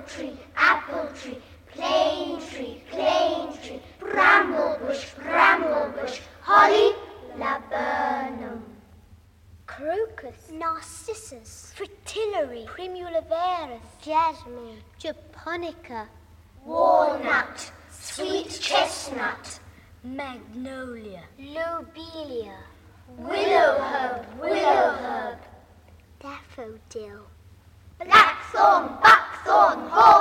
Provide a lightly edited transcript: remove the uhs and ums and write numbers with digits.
apple tree, plane tree, bramble bush, holly, laburnum. Crocus, narcissus, fritillary, primulaveris, jasmine, japonica, walnut, sweet chestnut, magnolia, lobelia, willow herb, daffodil, blackthorn, buckthorn, hawthorn.